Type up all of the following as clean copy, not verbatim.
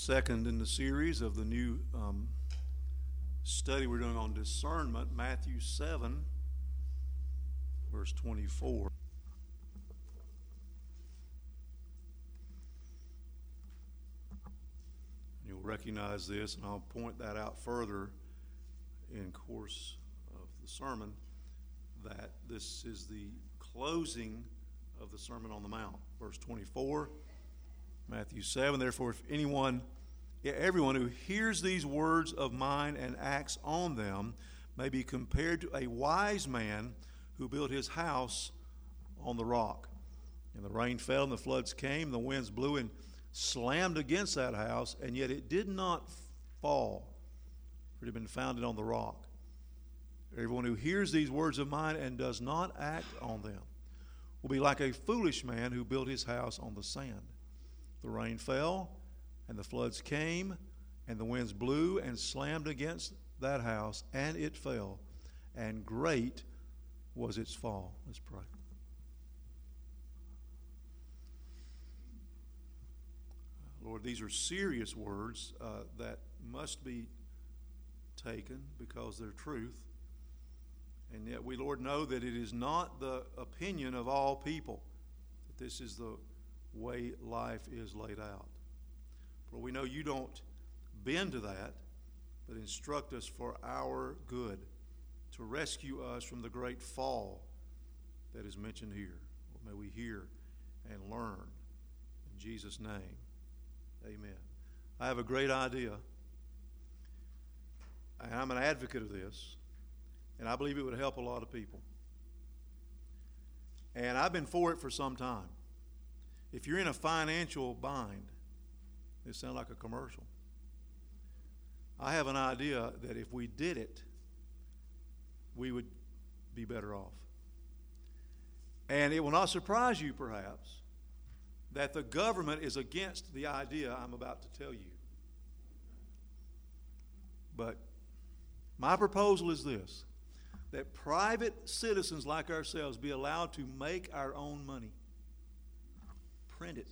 second in the series of the new study we're doing on discernment, Matthew 7, verse 24. You'll recognize this, and I'll point that out further in course of the sermon, that this is the closing of the Sermon on the Mount. Verse 24, Matthew 7, therefore if everyone who hears these words of mine and acts on them may be compared to a wise man who built his house on the rock. And the rain fell and the floods came, the winds blew and slammed against that house, and yet it did not fall, for it had been founded on the rock. Everyone who hears these words of mine and does not act on them will be like a foolish man who built his house on the sand. The rain fell, and the floods came, and the winds blew and slammed against that house, and it fell, and great was its fall. Let's pray. Lord, these are serious words that must be taken because they're truth. And yet we, Lord, know that it is not the opinion of all people that this is the way life is laid out. For we know you don't bend to that, but instruct us for our good, to rescue us from the great fall that is mentioned here. May we hear and learn. In Jesus' name, amen. I have a great idea, and I'm an advocate of this, and I believe it would help a lot of people. And I've been for it for some time. If you're in a financial bind, it sounds like a commercial. I have an idea that if we did it, we would be better off. And it will not surprise you, perhaps, that the government is against the idea I'm about to tell you. But my proposal is this, that private citizens like ourselves be allowed to make our own money. Print it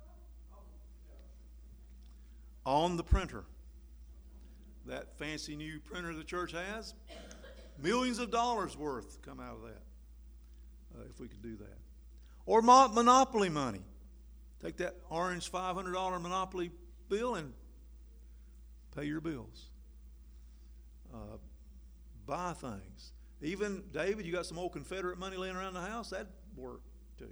on the printer. That fancy new printer the church has, millions of dollars worth come out of that, if we could do that. Or monopoly money. Take that orange $500 monopoly bill and pay your bills. Buy things. Even, David, you got some old Confederate money laying around the house? That'd work too.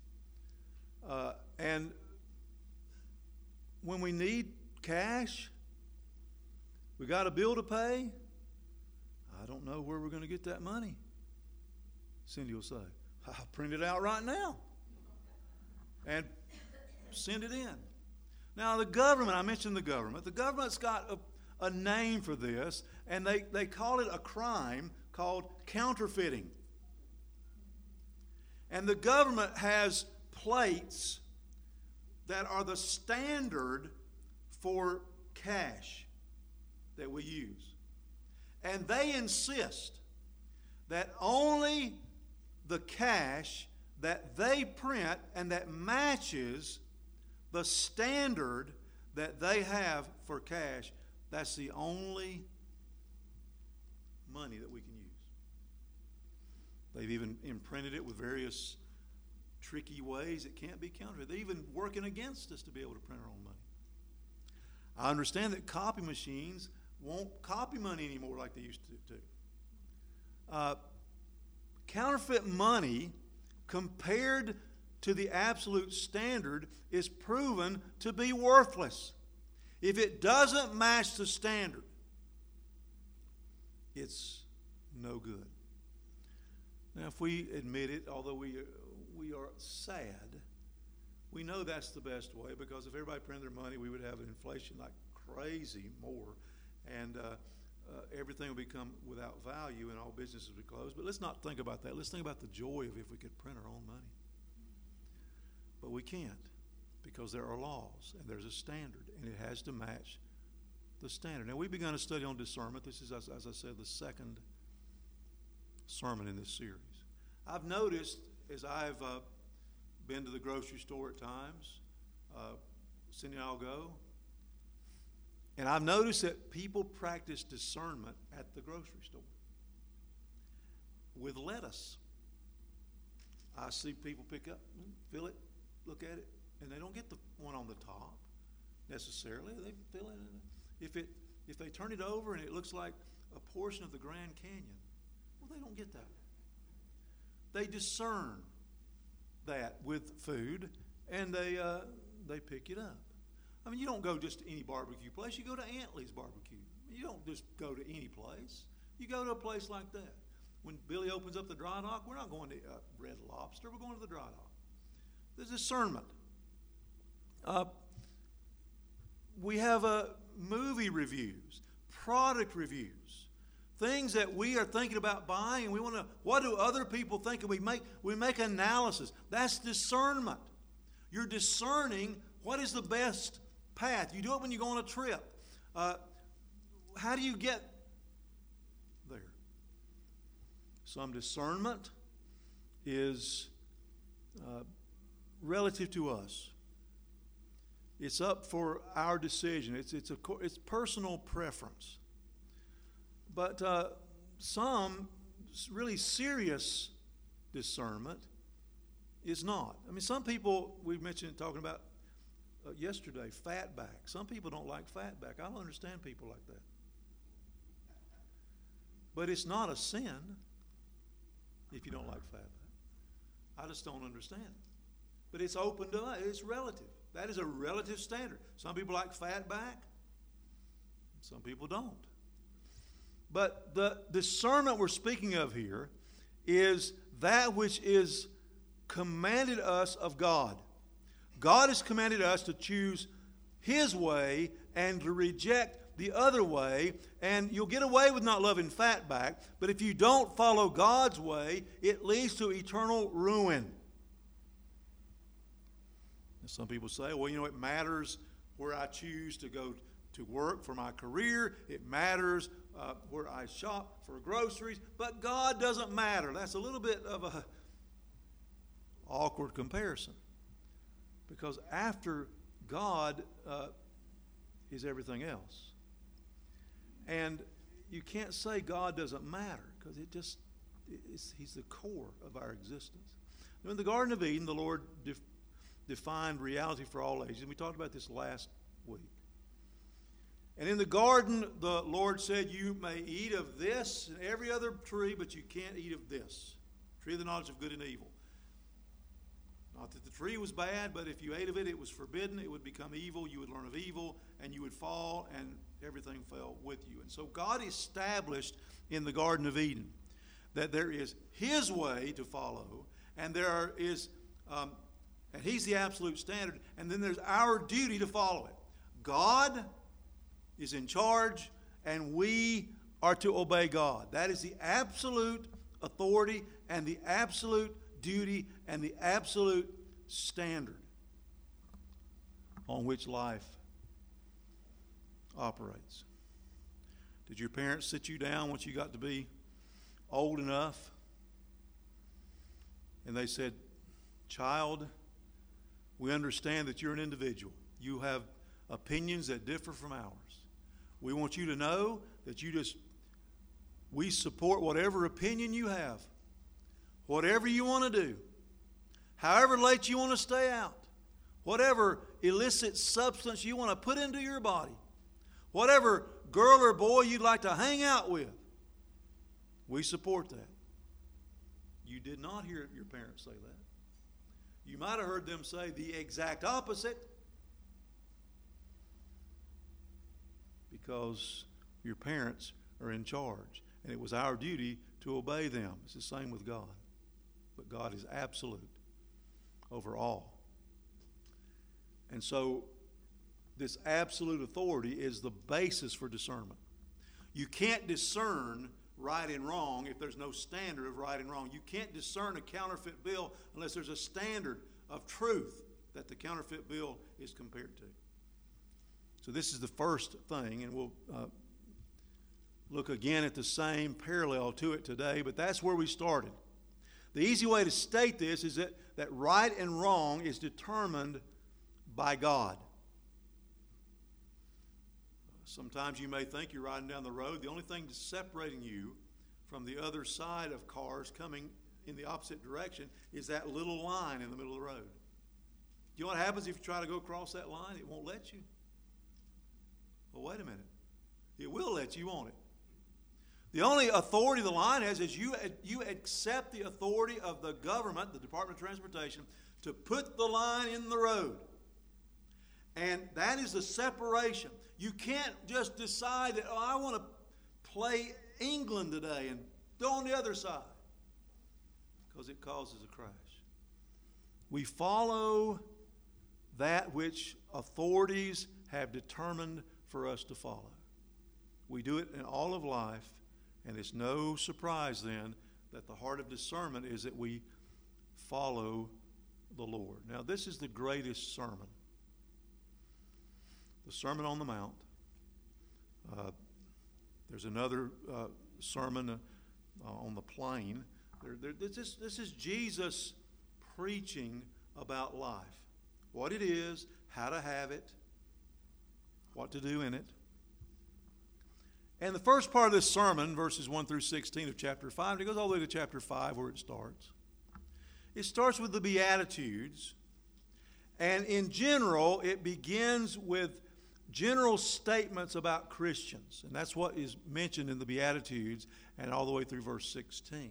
And when we need cash, we got a bill to pay, I don't know where we're going to get that money. Cindy will say, I'll print it out right now and send it in. Now the government, I mentioned the government's got a name for this, and they call it a crime called counterfeiting. And the government has plates that are the standard for cash that we use. And they insist that only the cash that they print and that matches the standard that they have for cash, that's the only money that we can use. They've even imprinted it with various tricky ways. It can't be counterfeit. They're even working against us to be able to print our own money. I understand that copy machines won't copy money anymore like they used to. Counterfeit money, compared to the absolute standard, is proven to be worthless. If it doesn't match the standard, it's no good. Now, if we admit it, although we are sad, we know that's the best way, because if everybody printed their money, we would have an inflation like crazy more, and everything would become without value and all businesses would close. But let's not think about that. Let's think about the joy of if we could print our own money. But we can't, because there are laws and there's a standard, and it has to match the standard. Now, we've begun a study on discernment. This is, as I said, the second sermon in this series. I've noticed as I've been to the grocery store at times, Cindy and I'll go, And I've noticed that people practice discernment at the grocery store with lettuce. I see people pick up, feel it, look at it, and they don't get the one on the top necessarily. They feel it. If they turn it over and it looks like a portion of the Grand Canyon, well, they don't get that. They discern that with food, and they pick it up. I mean, you don't go just to any barbecue place. You go to Aunt Lee's Barbecue. You don't just go to any place. You go to a place like that. When Billy opens up the dry dock, we're not going to Red Lobster. We're going to the dry dock. There's discernment. We have movie reviews, product reviews, things that we are thinking about buying, and we want to. What do other people think? And we make analysis. That's discernment. You're discerning what is the best path. You do it when you go on a trip. How do you get there? Some discernment is relative to us. It's up for our decision. It's personal preference. But some really serious discernment is not. I mean, some people, we mentioned talking about yesterday, fatback. Some people don't like fatback. I don't understand people like that. But it's not a sin if you don't like fatback. I just don't understand it. But it's open to us. It's relative. That is a relative standard. Some people like fatback. Some people don't. But the discernment we're speaking of here is that which is commanded us of God. God has commanded us to choose His way and to reject the other way. And you'll get away with not loving fatback, but if you don't follow God's way, it leads to eternal ruin. And some people say, well, it matters where I choose to go to work for my career. It matters where I shop for groceries. But God doesn't matter. That's a little bit of a awkward comparison. Because after God is everything else. And you can't say God doesn't matter, because He's the core of our existence. Now, in the Garden of Eden, the Lord defined reality for all ages. And we talked about this last week. And in the garden, the Lord said, you may eat of this and every other tree, but you can't eat of this. Tree of the knowledge of good and evil. Not that the tree was bad, but if you ate of it, it was forbidden. It would become evil. You would learn of evil, and you would fall, and everything fell with you. And so God established in the Garden of Eden that there is His way to follow, and there is, and He's the absolute standard, and then there's our duty to follow it. God is in charge, and we are to obey God. That is the absolute authority and the absolute duty and the absolute standard on which life operates. Did your parents sit you down once you got to be old enough and they said, child, we understand that you're an individual. You have opinions that differ from ours. We want you to know that we support whatever opinion you have, whatever you want to do, however late you want to stay out, whatever illicit substance you want to put into your body, whatever girl or boy you'd like to hang out with, we support that. You did not hear your parents say that. You might have heard them say the exact opposite, because your parents are in charge, and it was our duty to obey them. It's the same with God. But God is absolute over all. And so this absolute authority is the basis for discernment. You can't discern right and wrong if there's no standard of right and wrong. You can't discern a counterfeit bill unless there's a standard of truth that the counterfeit bill is compared to. So this is the first thing, and we'll look again at the same parallel to it today, but that's where we started. The easy way to state this is that right and wrong is determined by God. Sometimes you may think you're riding down the road. The only thing separating you from the other side of cars coming in the opposite direction is that little line in the middle of the road. Do you know what happens if you try to go across that line? It won't let you. Well, wait a minute. It will let you, won't it? The only authority the line has is you accept the authority of the government, the Department of Transportation, to put the line in the road. And that is the separation. You can't just decide that, I want to play England today and go on the other side, because it causes a crash. We follow that which authorities have determined for us to follow. We do it in all of life, and it's no surprise then that the heart of discernment is that we follow the Lord. Now, this is the greatest sermon, the Sermon on the Mount. There's another sermon on the plain. This is Jesus preaching about life, what it is, how to have it, what to do in it. And the first part of this sermon, verses 1 through 16 of chapter 5, it goes all the way to chapter 5 where it starts. It starts with the Beatitudes, and in general, it begins with general statements about Christians, and that's what is mentioned in the Beatitudes and all the way through verse 16.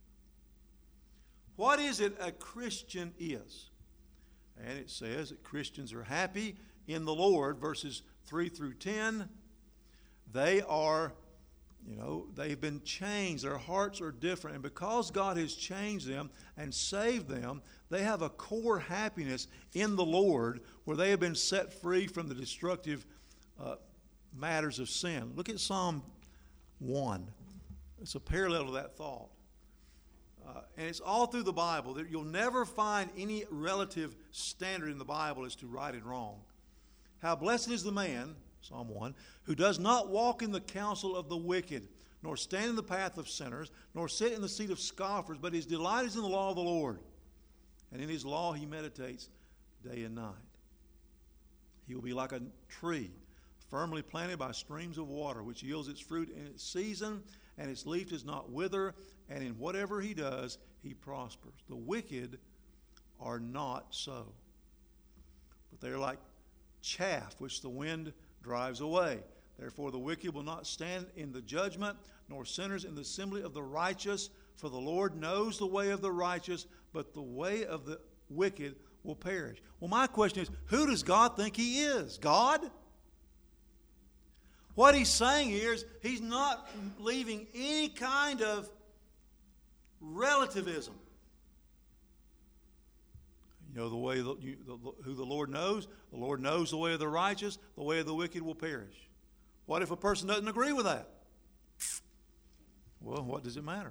What is it a Christian is? And it says that Christians are happy in the Lord, verses 3 through 10. They are, they've been changed. Their hearts are different. And because God has changed them and saved them, they have a core happiness in the Lord where they have been set free from the destructive matters of sin. Look at Psalm 1. It's a parallel to that thought. And it's all through the Bible. You'll never find any relative standard in the Bible as to right and wrong. How blessed is the man, Psalm 1, who does not walk in the counsel of the wicked, nor stand in the path of sinners, nor sit in the seat of scoffers, but his delight is in the law of the Lord. And in his law he meditates day and night. He will be like a tree firmly planted by streams of water, which yields its fruit in its season, and its leaf does not wither, and in whatever he does, he prospers. The wicked are not so, but they are like chaff which the wind drives away. Therefore the wicked will not stand in the judgment, nor sinners in the assembly of the righteous. For the Lord knows the way of the righteous, but the way of the wicked will perish. Well, my question is, who does God think he is? God? What he's saying here is he's not leaving any kind of relativism. You know the way who the Lord knows? The Lord knows the way of the righteous, the way of the wicked will perish. What if a person doesn't agree with that? Well, what does it matter?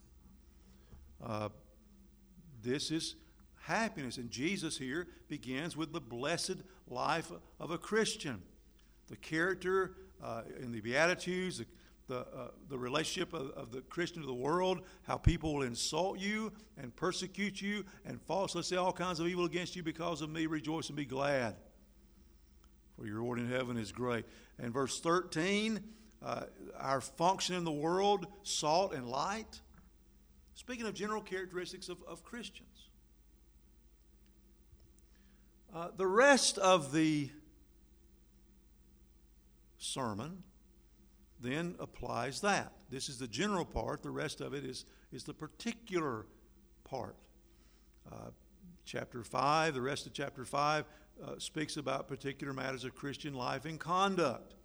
This is happiness. And Jesus here begins with the blessed life of a Christian. The character in the Beatitudes, the relationship of the Christian to the world, how people will insult you and persecute you and falsely say all kinds of evil against you because of me. Rejoice and be glad, for your reward in heaven is great. And verse 13, our function in the world, salt and light. Speaking of general characteristics of Christians. The rest of the sermon then applies that. This is the general part. The rest of it is the particular part. Chapter 5, the rest of chapter 5 speaks about particular matters of Christian life and conduct.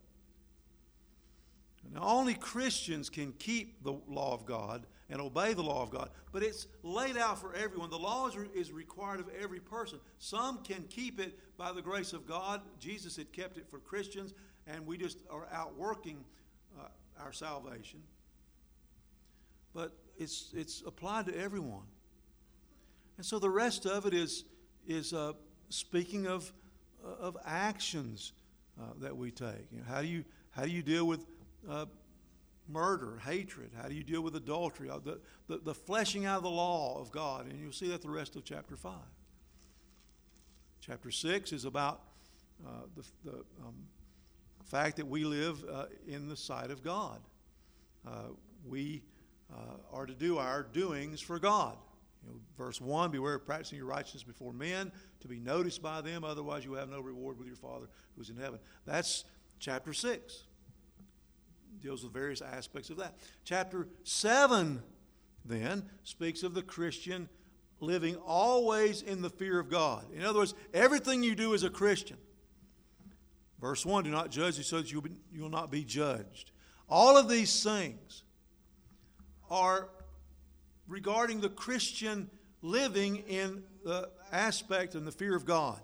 Now, only Christians can keep the law of God and obey the law of God, but it's laid out for everyone. The law is required of every person. Some can keep it by the grace of God. Jesus had kept it for Christians, and we just are outworking our salvation. But it's applied to everyone. And so the rest of it is speaking of actions that we take. You know, how do you deal with murder, hatred? How do you deal with adultery? The fleshing out of the law of God. And you'll see that the rest of chapter 5. Chapter 6 is about fact that we live in the sight of God. We are to do our doings for God. Verse 1, beware of practicing your righteousness before men, to be noticed by them, otherwise you will have no reward with your Father who's in heaven. That's chapter 6. Deals with various aspects of that. Chapter 7, then, speaks of the Christian living always in the fear of God. In other words, everything you do as a Christian. Verse 1, do not judge so that you will not be judged. All of these things are regarding the Christian living in the aspect and the fear of God.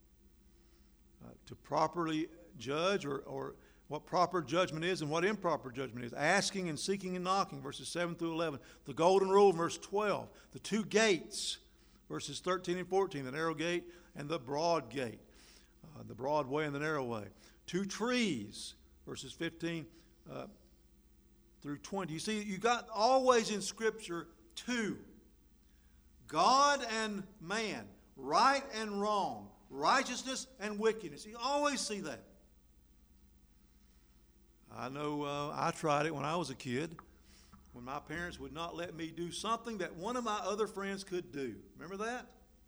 To properly judge, or what proper judgment is and what improper judgment is. Asking and seeking and knocking, verses 7 through 11. The golden rule, verse 12. The two gates, verses 13 and 14. The narrow gate and the broad gate. The broad way and the narrow way. Two trees, verses 15 through 20. You see, you got always in Scripture two. God and man, right and wrong, righteousness and wickedness. You always see that. I know I tried it when I was a kid, when my parents would not let me do something that one of my other friends could do. Remember that?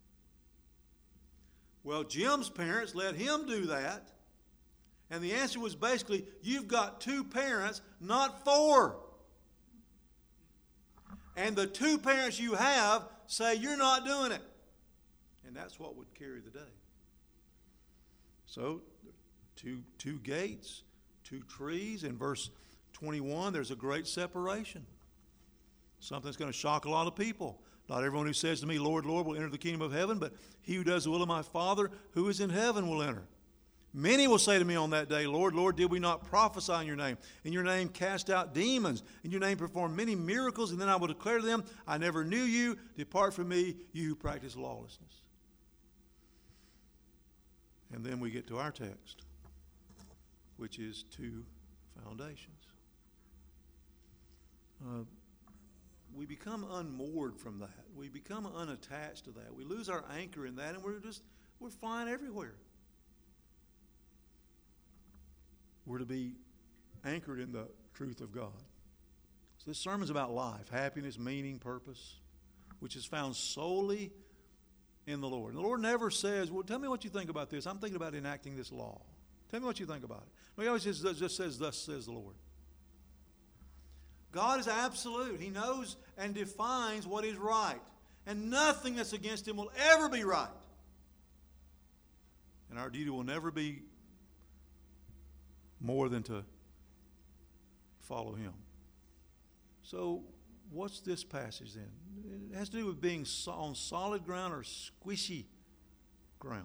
Well, Jim's parents let him do that. And the answer was basically, you've got two parents, not four. And the two parents you have say you're not doing it. And that's what would carry the day. So, two gates, two trees. In verse 21, there's a great separation. Something that's going to shock a lot of people. Not everyone who says to me, Lord, Lord, will enter the kingdom of heaven, but he who does the will of my Father who is in heaven will enter. Many will say to me on that day, Lord, Lord, did we not prophesy in your name? In your name cast out demons. In your name perform many miracles. And then I will declare to them, I never knew you. Depart from me, you who practice lawlessness. And then we get to our text, which is two foundations. We become unmoored from that. We become unattached to that. We lose our anchor in that, and we're flying everywhere. We're to be anchored in the truth of God. So this sermon's about life, happiness, meaning, purpose, which is found solely in the Lord. And the Lord never says, well, tell me what you think about this. I'm thinking about enacting this law. Tell me what you think about it. No, he always just says, thus says the Lord. God is absolute. He knows and defines what is right. And nothing that's against him will ever be right. And our duty will never be more than to follow him. So, what's this passage then? It has to do with being on solid ground or squishy ground.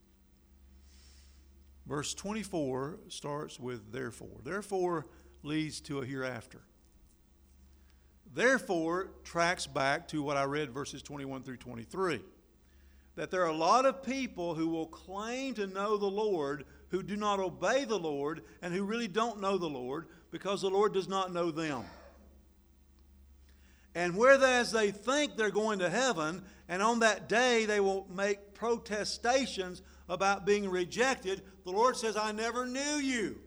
Verse 24 starts with therefore. Therefore leads to a hereafter. Therefore tracks back to what I read, verses 21 through 23. That there are a lot of people who will claim to know the Lord who do not obey the Lord and who really don't know the Lord because the Lord does not know them. And whereas they think they're going to heaven, and on that day they will make protestations about being rejected, the Lord says, I never knew you.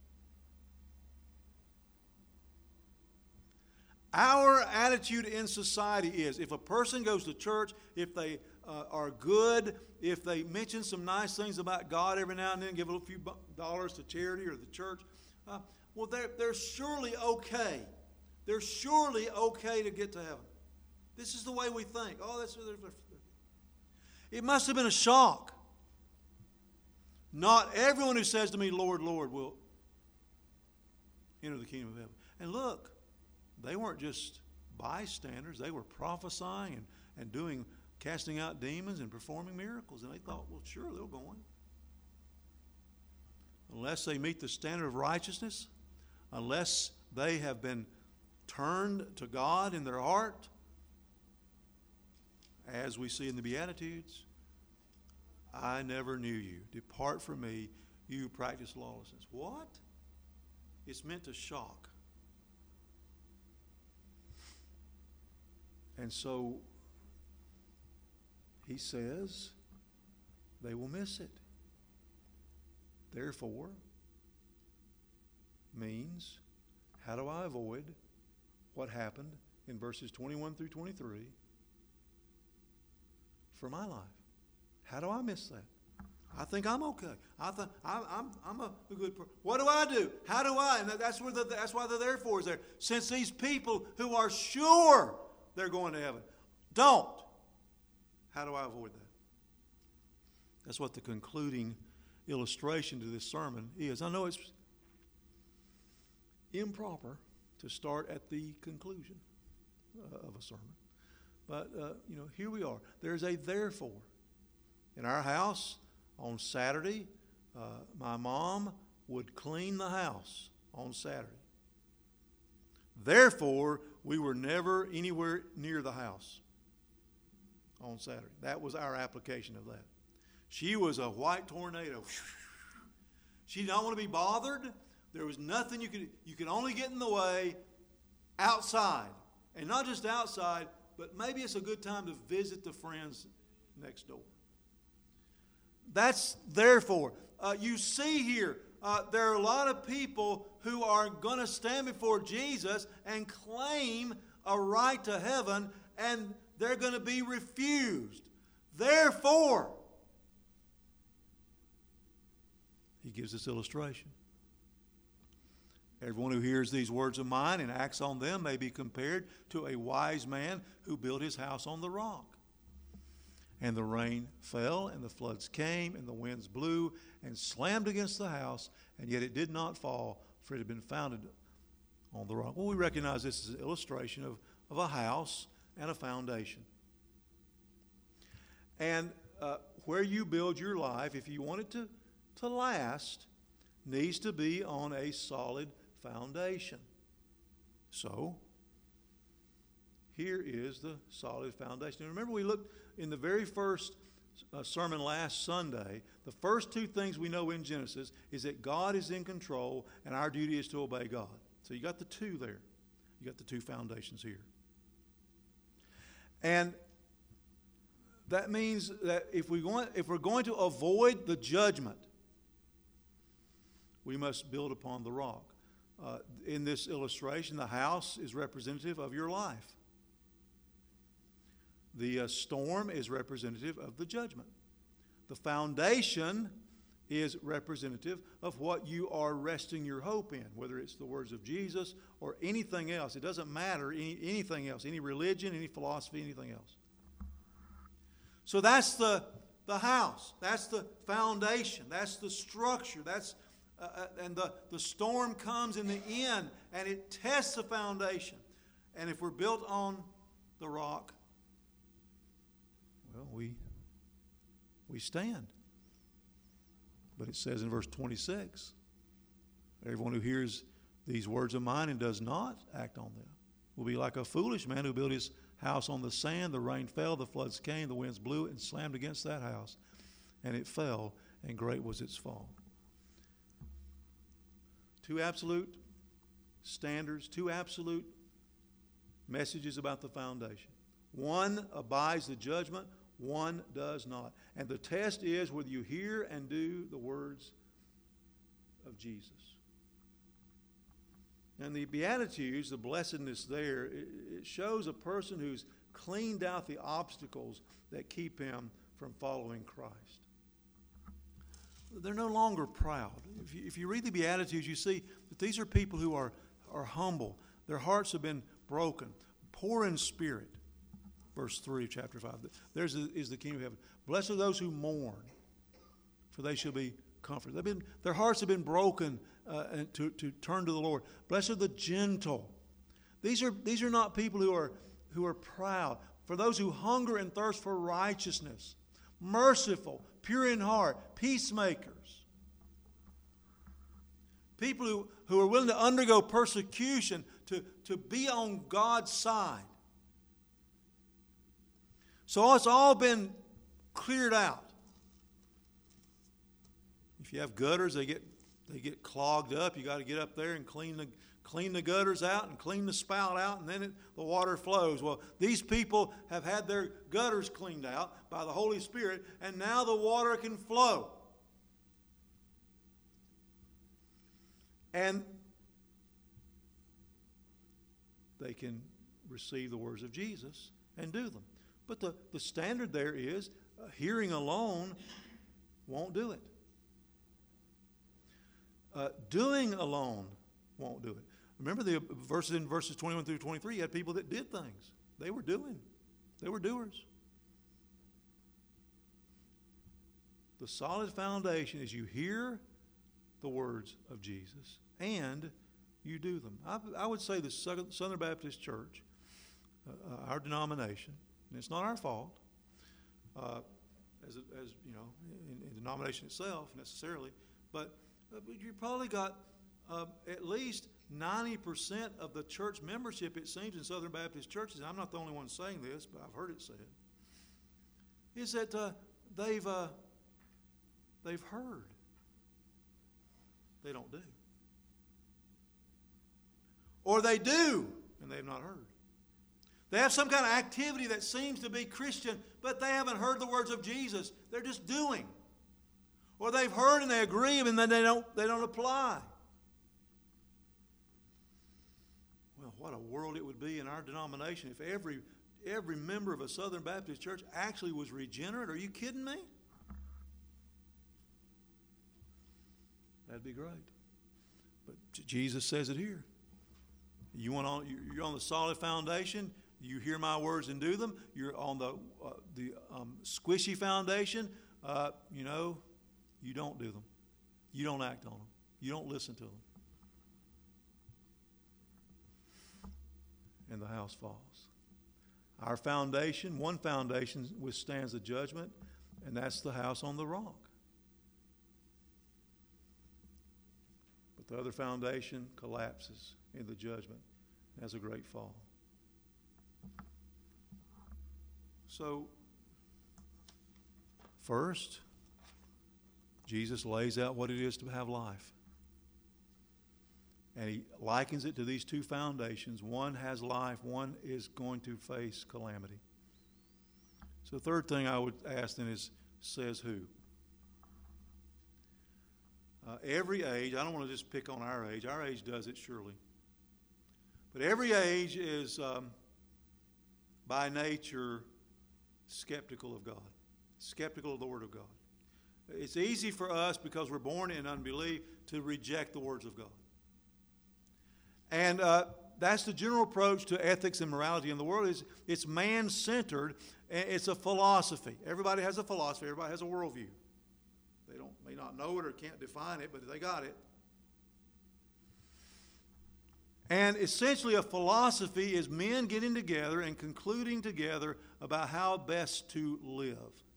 Our attitude in society is, if a person goes to church, if they are good, if they mention some nice things about God every now and then, give a few dollars to charity or the church, well, they're surely okay. They're surely okay to get to heaven. This is the way we think. Oh, it must have been a shock. Not everyone who says to me, Lord, Lord, will enter the kingdom of heaven. And look, they weren't just bystanders. They were prophesying and casting out demons and performing miracles. And they thought, well, sure, they'll go on. Unless they meet the standard of righteousness, unless they have been turned to God in their heart, as we see in the Beatitudes, I never knew you. Depart from me, you who practice lawlessness. What? It's meant to shock. And so he says they will miss it. Therefore, means, how do I avoid what happened in verses 21 through 23 for my life? How do I miss that? I think I'm okay. I'm a good person. What do I do? How do I? And that's why the therefore is there. Since these people who are sure they're going to heaven don't, how do I avoid that? That's what the concluding illustration to this sermon is. I know it's improper to start at the conclusion of a sermon, but here we are. There's a therefore. In our house, on Saturday, my mom would clean the house on Saturday. Therefore, we were never anywhere near the house on Saturday. That was our application of that. She was a white tornado. She did not want to be bothered. There was nothing you could only get in the way outside. And not just outside, but maybe it's a good time to visit the friends next door. That's therefore. You see here, there are a lot of people who are going to stand before Jesus and claim a right to heaven, and they're going to be refused. Therefore, he gives this illustration. Everyone who hears these words of mine and acts on them may be compared to a wise man who built his house on the rock. And the rain fell, and the floods came, and the winds blew and slammed against the house, and yet it did not fall, for it had been founded on the rock. Well, we recognize this as an illustration of a house and a foundation. And where you build your life, if you want it to last, needs to be on a solid foundation. So, here is the solid foundation. And remember, we looked in the very first sermon last Sunday. The first two things we know in Genesis is that God is in control and our duty is to obey God. So you got the two there. You got the two foundations here. And that means that if we're going to avoid the judgment, we must build upon the rock. In this illustration, the house is representative of your life. The storm is representative of the judgment. The foundation is representative of what you are resting your hope in, whether it's the words of Jesus or anything else. It doesn't matter, anything else, any religion, any philosophy, anything else. So that's the house. That's the foundation. That's the structure. And the storm comes in the end, and it tests the foundation. And if we're built on the rock, well, we stand. But it says in verse 26, everyone who hears these words of mine and does not act on them will be like a foolish man who built his house on the sand. The rain fell, the floods came, the winds blew and slammed against that house, and it fell, and great was its fall. Two absolute standards, two absolute messages about the foundation. One abides the judgment, one does not. And the test is whether you hear and do the words of Jesus. And the Beatitudes, the blessedness there, it shows a person who's cleaned out the obstacles that keep him from following Christ. They're no longer proud. If you read the Beatitudes, you see that these are people who are humble. Their hearts have been broken, poor in spirit. Verse 3 of chapter 5. Theirs is the kingdom of heaven. Blessed are those who mourn, for they shall be comforted. Their hearts have been broken to turn to the Lord. Blessed are the gentle. These are not people who are proud. For those who hunger and thirst for righteousness, merciful, pure in heart, peacemakers. People who are willing to undergo persecution to be on God's side. So it's all been cleared out. If you have gutters, they get clogged up. You got to get up there and clean the gutters out and clean the spout out, and then the water flows. Well, these people have had their gutters cleaned out by the Holy Spirit, and now the water can flow. And they can receive the words of Jesus and do them. But the standard there is hearing alone won't do it. Doing alone won't do it. Remember the verses in verses 21 through 23, you had people that did things. They were doing. They were doers. The solid foundation is you hear the words of Jesus and you do them. I would say the Southern Baptist Church, our denomination, and it's not our fault, as you know, in the denomination itself necessarily, but you probably got at least 90% of the church membership, it seems, in Southern Baptist churches, and I'm not the only one saying this, but I've heard it said, is that they've heard. They don't do. Or they do, and they have not heard. They have some kind of activity that seems to be Christian, but they haven't heard the words of Jesus. They're just doing. Or they've heard and they agree, and then they don't apply. Well, what a world it would be in our denomination if every member of a Southern Baptist church actually was regenerate. Are you kidding me? That'd be great. But Jesus says it here. You're on the solid foundation. You hear my words and do them. You're on the squishy foundation. You don't do them. You don't act on them. You don't listen to them. And the house falls. Our foundation, one foundation, withstands the judgment, and that's the house on the rock. But the other foundation collapses in the judgment and has a great fall. So, first, Jesus lays out what it is to have life. And he likens it to these two foundations. One has life, one is going to face calamity. So the third thing I would ask then is, says who? Every age, I don't want to just pick on our age does it surely. But every age is by nature skeptical of God, skeptical of the Word of God. It's easy for us, because we're born in unbelief, to reject the words of God. And that's the general approach to ethics and morality in the world. It's man-centered, and it's a philosophy. Everybody has a philosophy. Everybody has a worldview. They may not know it or can't define it, but they got it. And essentially a philosophy is men getting together and concluding together about how best to live.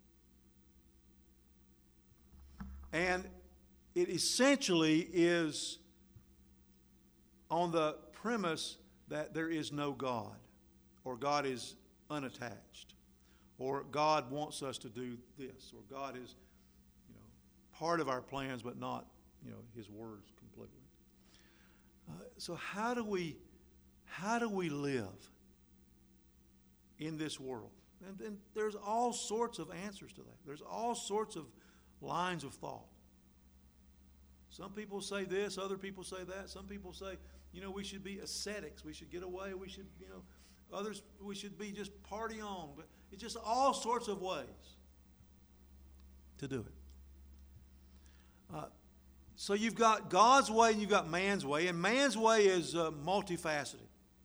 And it essentially is on the premise that there is no God, or God is unattached, or God wants us to do this, or God is, part of our plans, but not, His words completely. So how do we live in this world? And there's all sorts of answers to that. There's all sorts of lines of thought. Some people say this, other people say that. Some people say, we should be ascetics. We should get away. We should, others, we should be just party on. But it's just all sorts of ways to do it. So you've got God's way and you've got man's way. And man's way is multifaceted.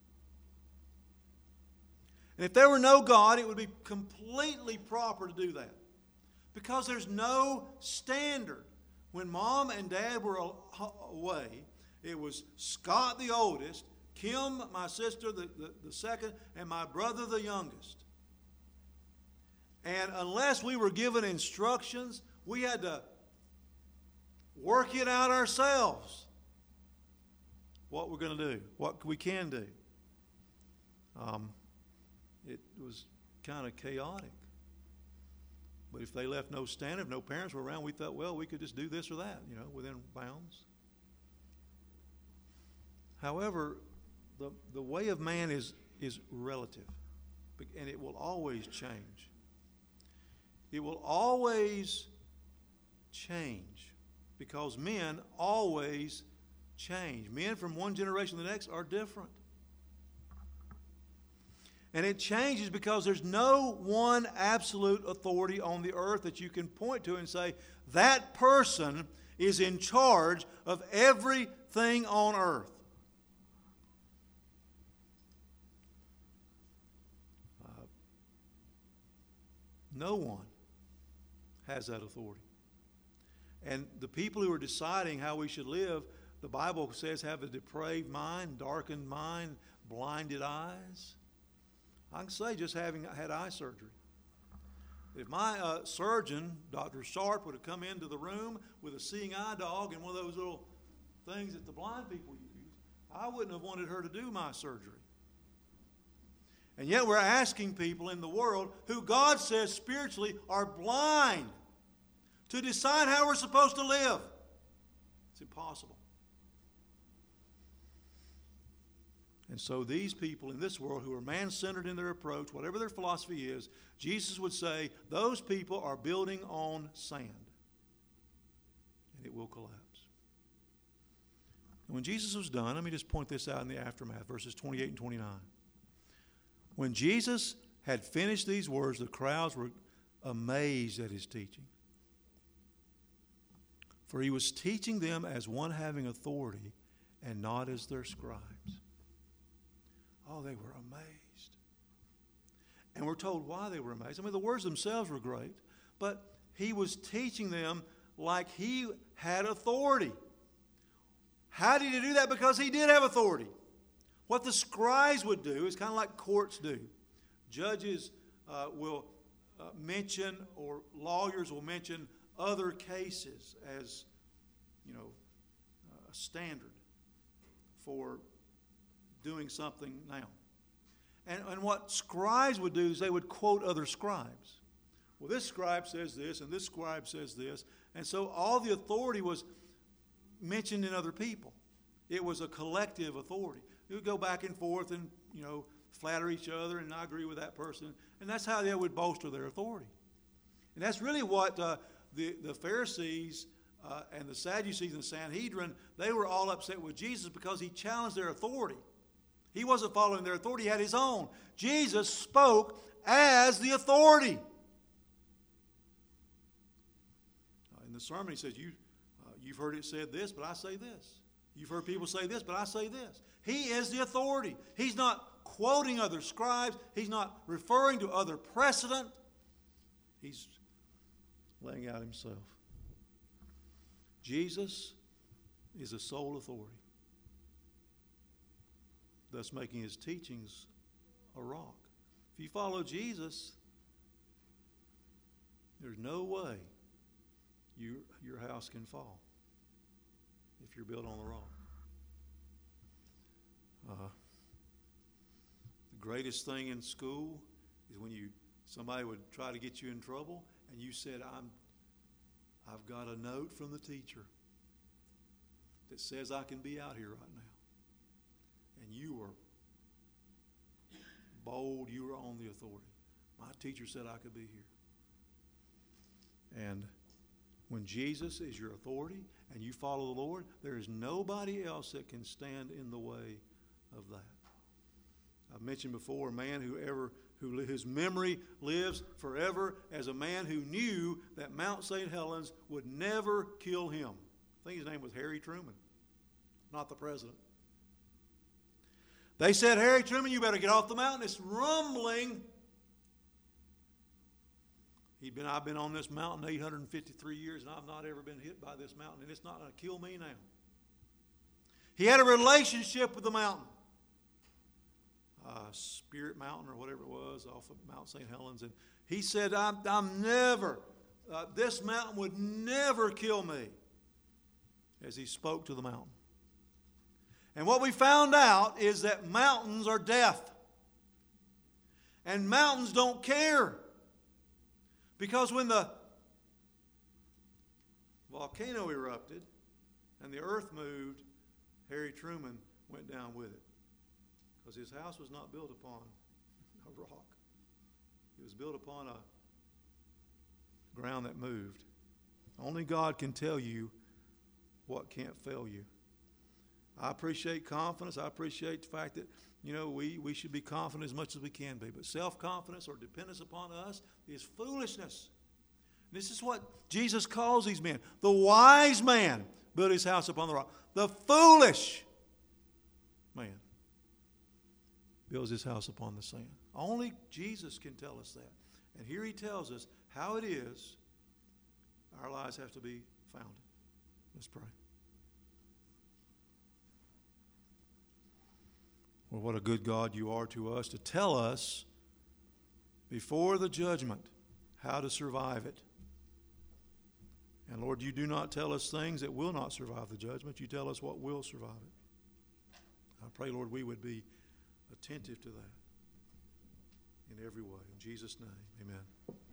And if there were no God, it would be completely proper to do that. Because there's no standard. When Mom and Dad were away, it was Scott the oldest, Kim, my sister, the second, and my brother the youngest. And unless we were given instructions, we had to work it out ourselves. What we're going to do, what we can do. It was kind of chaotic. But if they left no standard, if no parents were around, we thought, well, we could just do this or that, within bounds. However, the way of man is relative, and it will always change. It will always change because men always change. Men from one generation to the next are different. And it changes because there's no one absolute authority on the earth that you can point to and say, that person is in charge of everything on earth. No one has that authority. And the people who are deciding how we should live, the Bible says, have a depraved mind, darkened mind, blinded eyes. I can say just having had eye surgery. If my surgeon, Dr. Sharp, would have come into the room with a seeing eye dog and one of those little things that the blind people use, I wouldn't have wanted her to do my surgery. And yet we're asking people in the world who God says spiritually are blind to decide how we're supposed to live. It's impossible. And so these people in this world who are man-centered in their approach, whatever their philosophy is, Jesus would say those people are building on sand. And it will collapse. And when Jesus was done, let me just point this out in the aftermath, verses 28 and 29. When Jesus had finished these words, the crowds were amazed at his teaching. For he was teaching them as one having authority and not as their scribes. Oh, they were amazed. And we're told why they were amazed. I mean, the words themselves were great, but he was teaching them like he had authority. How did he do that? Because he did have authority. What the scribes would do is kind of like courts do. Judges will mention, or lawyers will mention other cases as, a standard for doing something now. And what scribes would do is they would quote other scribes. Well, this scribe says this, and this scribe says this. And so all the authority was mentioned in other people. It was a collective authority. They would go back and forth and, flatter each other, and I agree with that person. And that's how they would bolster their authority. And that's really what the Pharisees and the Sadducees and the Sanhedrin, they were all upset with Jesus because he challenged their authority. He wasn't following their authority, he had his own. Jesus spoke as the authority. In the sermon he says, you've heard it said this, but I say this. You've heard people say this, but I say this. He is the authority. He's not quoting other scribes. He's not referring to other precedent. He's laying out himself. Jesus is the sole authority, thus making his teachings a rock. If you follow Jesus, there's no way your house can fall if you're built on the rock. The greatest thing in school is when somebody would try to get you in trouble and you said, I've got a note from the teacher that says I can be out here right now. And you were bold, you were on the authority. My teacher said I could be here. And when Jesus is your authority and you follow the Lord, there is nobody else that can stand in the way of that. I've mentioned before a man whose memory lives forever as a man who knew that Mount St. Helens would never kill him. I think his name was Harry Truman, not the president. They said, Harry Truman, you better get off the mountain. It's rumbling. I've been on this mountain 853 years, and I've not ever been hit by this mountain, and it's not going to kill me now. He had a relationship with the mountain. Spirit Mountain or whatever it was off of Mount St. Helens. And he said, this mountain would never kill me, as he spoke to the mountain. And what we found out is that mountains are deaf. And mountains don't care. Because when the volcano erupted and the earth moved, Harry Truman went down with it. Because his house was not built upon a rock. It was built upon a ground that moved. Only God can tell you what can't fail you. I appreciate confidence. I appreciate the fact that You know, we should be confident as much as we can be. But self-confidence or dependence upon us is foolishness. This is what Jesus calls these men. The wise man built his house upon the rock. The foolish man builds his house upon the sand. Only Jesus can tell us that. And here he tells us how it is our lives have to be founded. Let's pray. Well, what a good God you are to us to tell us before the judgment how to survive it. And Lord, you do not tell us things that will not survive the judgment. You tell us what will survive it. I pray, Lord, we would be attentive to that in every way. In Jesus' name, amen.